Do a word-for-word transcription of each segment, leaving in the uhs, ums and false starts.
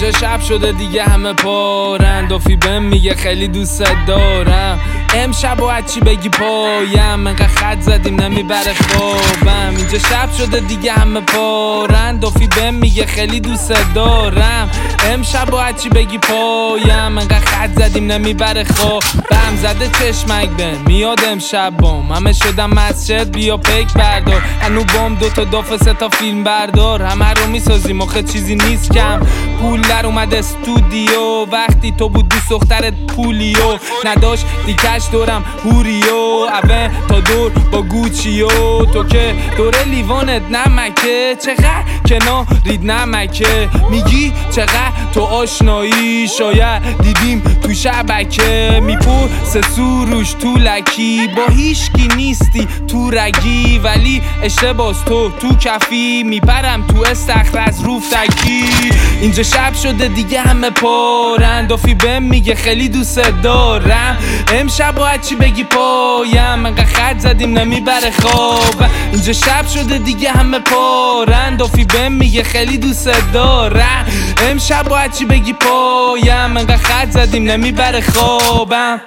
اینجا شب شده دیگه همه پارن. دافی بهم میگه خیلی دوست دارم. امشب و چی بگی پایم، انقدر خط زدیم نمیبره خوابم. اینجا شب شده دیگه همه پارن. دافی بهم میگه خیلی دوست دارم. امشب و چی بگی پایم، انقدر خط زدیم نمیبره خوابم. زده چشمک بهم میاد امشب بام، همه شدم مسجد بیا پیک بردار. هنو بام دوتا دافه سه تا فیلم بردار. همه رو میسازیم آخه چیزی نیست کم. پول در اومد استودیو وقتی تو بود دوست دخترت پولیو نداشت دیکش دورم هوریو اوه تا دور با گوچیو. تو که دوره لیوانت نمکه چقدر کنار رید نمکه. میگی چقدر تو آشنایی شاید دیدیم تو شبکه. میپور سه سروش تو لکی با هیچکی نیستی تو رگی ولی اشتباس تو تو کفی. میپرم تو استخر از روفتکی. اینجا شب شده دیگه همه پارن. دافی بهم میگه خیلی دوست دارم. امشب باید چی بگی پایم، انقدر خط زدیم نمیبره خواب. اینجا شب شده دیگه همه پارن. دافی بهم میگه خیلی دوست دارم. امشب باید چی بگی پایم، انقدر خط زدیم نمیبره خوابم.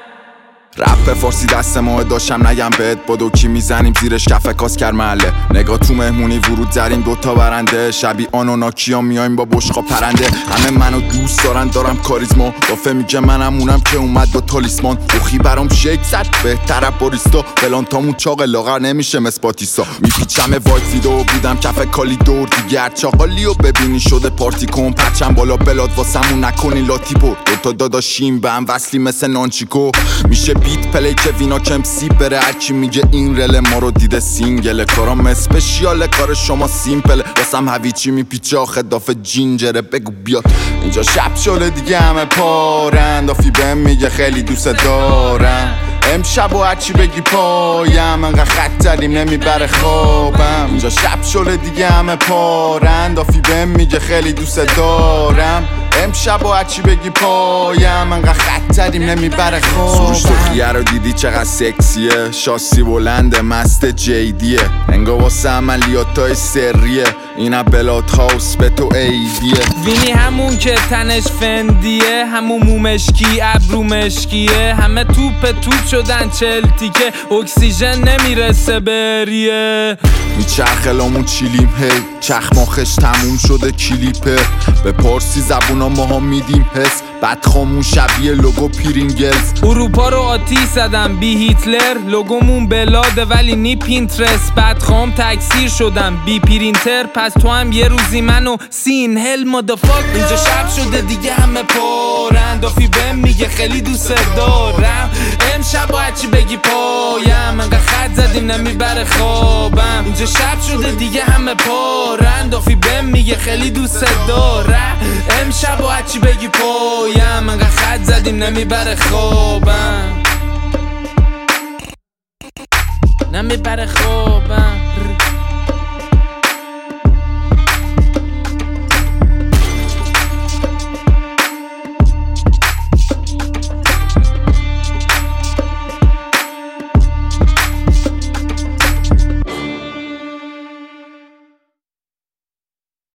رپ فارسی دست ماه داشتم نگم بهت بدو کی میزنیم زیرش کف کاس کر محله. نگاه تو مهمونی ورود زدیم دوتا برنده شبی آنوناکیا میایم با بشقا پرنده. همه منو دوست دارن دارم کاریزما. دافه میگه منم اونم که اومد با تالیسمان. روخی برام شیک زد بهتره باریستا. فلان تامون چاق لاغر نمیشه مثل باتیستا. میپیچم وایت ویدو بودم کف کالی دور دیگه. چاقالی و ببینی شده پارتی کن پرچم بالا بلاد واسمون نکنی لاتی پر. دوتا داداشیم به هم وصلی مثل نانچیکو. میشه بیت پلی که وینا کم سی بره. هرکی میگه این رل ما رو دیده سینگله. کارام اسپشیاله کار شما سیمپله. واسم هویچی میپیچه آخه دافه جینجره. بگو بیاد اینجا شب شده دیگه همه پارن. دافی بهم میگه خیلی دوست دارم. امشب و هرچی بگی پایم، انقدر خط زدیم نمیبره خوابم. اینجا شب شده دیگه همه پارن. دافی بهم میگه خیلی دوست دارم. امشب و هرچی بگی پایم، انقدر خط زدیم نمیبره خوابم. سروش تو خیه رو دیدی چقدر سکسیه. شاسی بلنده مست جیدیه. انگا واسه عملیاتای سریه. اینا بلاد هاوس به تو ایدیه. وینی همون که تنش فندیه. همون مومشکی ابرو مشکیه. همه توپ توپ شدن چلتی که اکسیژن نمیرسه بریه. میچرخلامون چیلیم هی چخماخش تموم شده کلیپه. به پارسی زبونا ماها میدیم حس. بدخامون شبیه لوگو پیرینگلز. اروپا رو آتیش زدم بی هیتلر. لوگومون بلاده ولی نی پینترست. بدخام تکثیر شدم بی پرینتر. پس تو هم یه روزی منو سین هل مادافاک. اینجا شب شده دیگه همه پارن. دافی بهم میگه خیلی دوست دارم. امشب باید چی بگی پایم، انقدر خط زدیم نمیبره خوابم. اینجا شب شده دیگه همه پارن. دافی بهم میگه خیلی دوست دارم. امشب باید چی بگی پایم، انقدر خط زدیم نمیبره خوابم. نمیبره خوابم.